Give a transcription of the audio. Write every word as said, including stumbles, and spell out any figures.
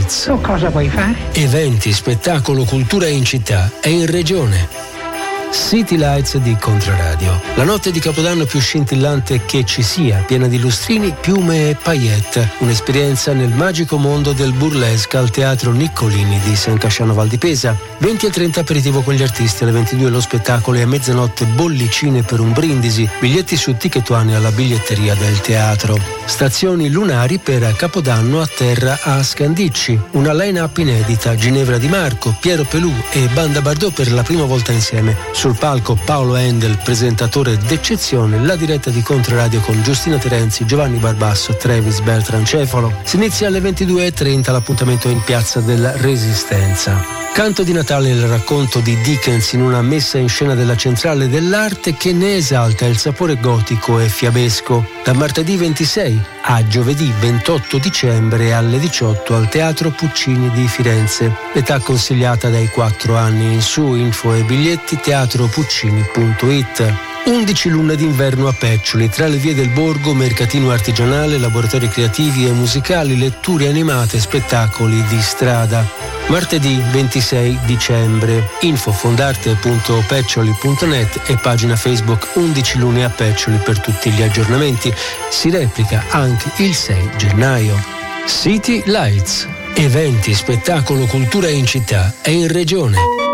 Lights. Tu cosa vuoi fare? Eventi, spettacolo, cultura in città e in regione. City Lights di Controradio. La notte di Capodanno più scintillante che ci sia, piena di lustrini, piume e paillette. Un'esperienza nel magico mondo del burlesque al Teatro Niccolini di San Casciano Val di Pesa. venti e trenta aperitivo con gli artisti, alle ventidue lo spettacolo e a mezzanotte bollicine per un brindisi. Biglietti su Ticket One alla biglietteria del teatro. Stazioni lunari per Capodanno a terra a Scandicci. Una line-up inedita, Ginevra Di Marco, Piero Pelù e Banda Bardot per la prima volta insieme. Sul palco Paolo Endel, presentatore d'eccezione, la diretta di Controradio con Giustina Terenzi, Giovanni Barbasso, Travis Bertrand Cefalo. Si inizia alle ventidue e trenta, l'appuntamento è in Piazza della Resistenza. Canto di Natale, il racconto di Dickens in una messa in scena della Centrale dell'Arte che ne esalta il sapore gotico e fiabesco. Da martedì ventisei a giovedì ventotto dicembre alle diciotto al Teatro Puccini di Firenze. L'età consigliata dai quattro anni in su, info e biglietti teatro puccini punto it. undici lune d'inverno a Peccioli, tra le vie del borgo, mercatino artigianale, laboratori creativi e musicali, letture animate, spettacoli di strada. Martedì ventisei dicembre, info fondarte punto peccioli punto net e pagina Facebook undici lune a Peccioli per tutti gli aggiornamenti. Si replica anche il sei gennaio. City Lights, eventi, spettacolo, cultura in città e in regione.